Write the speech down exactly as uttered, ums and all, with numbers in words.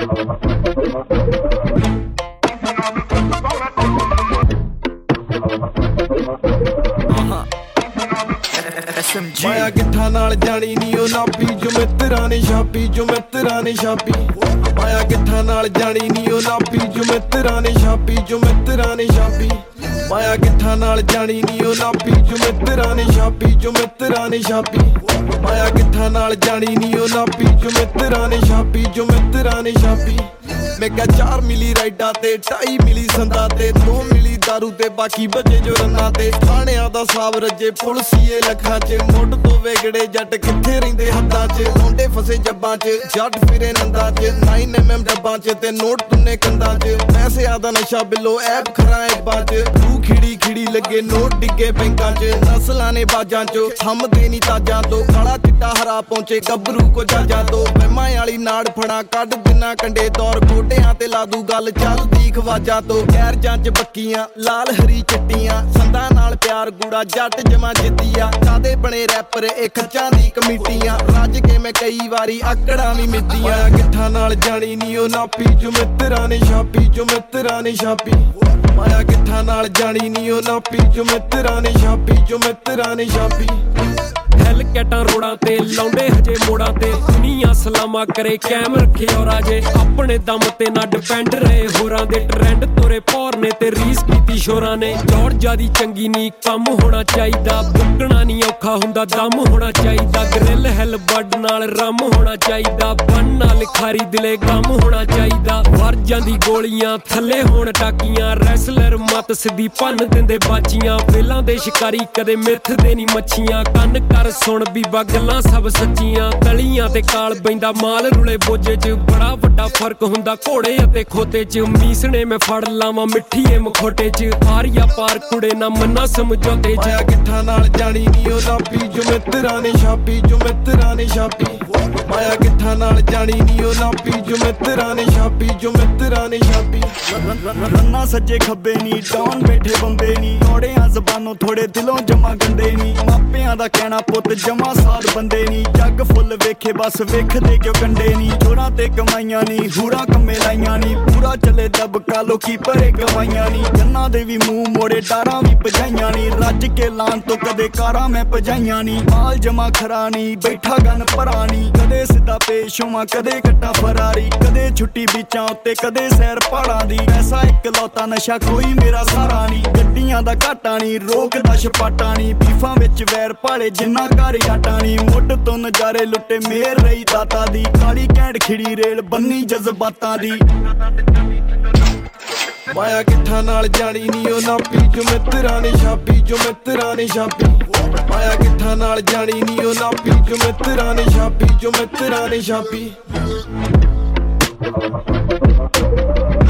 माया गिट्ठा नाल जानी नी ओ नापी जो मित्रा ने छापी जो मित्रा ने छापी माया गिट्ठा नाल जानी नी ओ नापी जो मित्रा ने छापी जो मित्रा ने छापी माया गिट्ठा नाल जानी नी ओ नापी जो मित्रा ने छापी जो मित्रा ने छापी माया गिट्ठा नाल जानी नी ओ नापी जो मित्रा ने छापी जो मित्रा ने छापी मैं क्या चार मिली राइडा ते ढाई मिली संदा ते दो मिली दारू ते बाकी बचे जो रन्ना ते थाणियां दा साब रजे पुलसीए लखां च मुੱਢ तो वेगड़े जट किथे रहिंदे हद्दां च लौंडे फसे जब्बां च जट फिरे नंदा च नाइन एम एम डब्बां च ते नोट तुन्ने कंधां च पैसे आदा नशा बिलो ऐप खरा ऐबां च तू खिड़ी खिड़ी लगे नोट डिगे बैंकां च नस्लां ने बाजां चो थमदे नी ताजां तो काला चिट्टा हरा पहुंचे गबरू को जाजां तो वहमां वाली नाड़ फड़ा कढ दिना कंडे दौर गोटियां ते लादू गल चलदी खवाजा तो गैर जंज बक्कियां लाल हरी चिट्टियां संदा नाल प्यार गूड़ा जट जमा जिद्दिया कादे बने रैपर ए खच्चां दी कमेटियां रज के मैं कई वारी आकड़ा भी मिद्दियां गिट्ठा नाल जानी नी ओ नापी जो मित्रा ने छापी जो मित्रा ने छापी माया गिट्ठा नाल जानी नी ओ नापी जो मित्रा ने छापी जो मित्रा ने छापी हैल कैटां रोड़ां ते लौंडे हजे मोड़ां ते दुनिया सलामा करे कैम रखे और आजे अपने दम ते ना डिपेंड रहे होरां दे ट्रेंड तोरे पौर ने ते रीस कीती शोरां ने जौड़ जादी चंगी नी कम होना चाहिदा बुकना नी औखा हुंदा दम होना चाहिदा ग्रिल हैल बड नाल रम होना चाहिदा बन नाल खारी दिले गम होना चाहिदा वर जांदी गोलियां थल्ले होण टाकियां रैसलर मत सिद्धी भन्न दिंदे बाचियां वेलां दे शिकारी कदे मिथ दे नी मच्छियां कन्न कर सुन बीबा गल्लां सब सच्चियां तलियां ते काल बैंदा माल रुले बोझे च बड़ा वड्डा फर्क हुंदा घोड़े अते खोते च मीसणे मैं फड़ लावां मिट्ठीए मखोटे च आरिया पार कुड़े ना मन्ना समझौते च माया गिट्ठा नाल जानी नी ओ नापी जो मित्रा ने छापी जो मित्रा ने छापी माया गिट्ठा नाल जानी नी ओ नापी जो मित्रा ने छापी जो मित्रा ने छापी रन्ना सज्जे खब्बे नी डॉन बैठे बंबे नी थोड़ियां ज़बानों थोड़े दिलों जमा गंदे नी मापियां दा कहना पुत जमा साध बंदे नी जग फुल वेखे बस वेखदे क्यों कंडे नी जोरां ते कमाइयां नी हूरां कम्मे लाइयां नी पूरा चले दबका लोकी भरे गवाइयां नी जन्ना दे भी मुंह मोड़े डारां भी भजाइयां नी रज के लान तो कदे कारां मैं भजाइयां नी माल जमा खरा नी बैठा गन भरा नी कदे सिद्धा पेश होवां कदे कट्टा फरारी कदे छुट्टी बीचां उत्ते कदे सैर पहाड़ां दी पैसा इकलौता नशा कोई मेरा सहारा नी गड्डियां दा घाटा नी रोकदा छपाटा नी बीफां विच वैर भाले जिन्ना घर आटा नी मुੱਢ तो नजारे लुटे मेर रही दाता दी काली कैंड खिड़ी रेल बन्नी जज्बातां दी माया गिट्ठा नाल जानी नी ओ नापी जो मित्रा ने छापी जो मित्रा ने छापी माया गिट्ठा नाल जानी नी ओ नापी जो मित्रा ने छापी जो मित्रा ने छापी